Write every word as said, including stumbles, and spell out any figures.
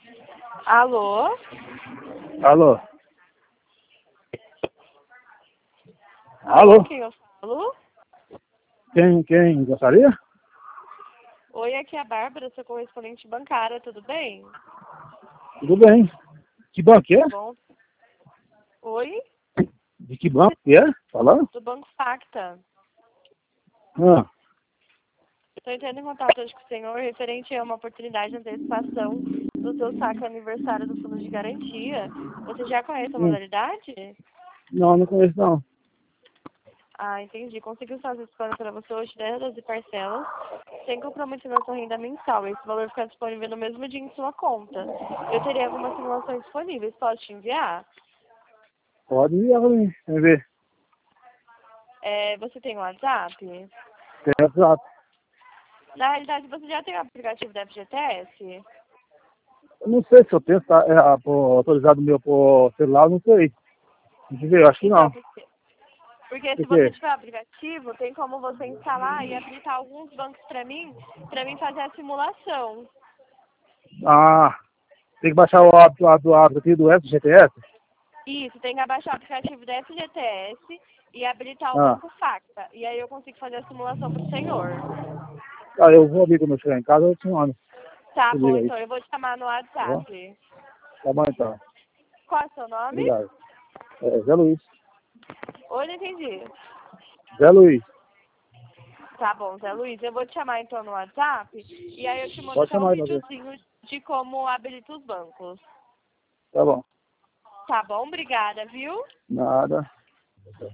Alô? Alô? Alô? Quem eu falo? Quem, quem gostaria? Oi, aqui é a Bárbara, sua correspondente bancária, tudo bem? Tudo bem. Que banco que é? Tá bom. Oi? De que banco que é? Falando? Do Banco Facta. Ah, Estou entrando em contato hoje com o senhor referente a uma oportunidade de antecipação do seu saque aniversário do Fundo de Garantia. Você já conhece a hum. modalidade? Não, não conheço não. Ah, entendi. Conseguiu fazer esse plano para você hoje, dez doze parcelas, sem comprometer na sua renda mensal. Esse valor fica disponível no mesmo dia em sua conta. Eu teria algumas simulações disponíveis. Posso te enviar? Pode ir ali, vem ver. É, você tem o WhatsApp? Tem WhatsApp. Na realidade, você já tem o aplicativo da F G T S? Eu não sei se eu tenho tá, é, a- pô, autorizado meu por celular, eu não sei. Deixa eu ver, eu acho que Então, não. porque, porque se Por você quê? tiver o aplicativo, tem como você instalar e habilitar alguns bancos para mim, para mim fazer a simulação. Ah, tem que baixar o app do, do aplicativo do F G T S? Isso, tem que abaixar o aplicativo da F G T S e habilitar o Ah, Banco Facta. E aí eu consigo fazer a simulação para o senhor. ah, eu vou ali quando eu chegar em casa, eu te mando. Tá Te bom, liga aí, então eu vou te chamar no tá bom? WhatsApp. Tá bom então. Qual é o seu nome? Obrigado. É, Zé Luiz. Oi, não entendi. Zé Luiz. Tá bom, Zé Luiz, eu vou te chamar então no WhatsApp e aí eu te mando Pode até um chamar aí pra ver. videozinho de como habilita os bancos. Tá bom. Tá bom? Obrigada, viu? Nada.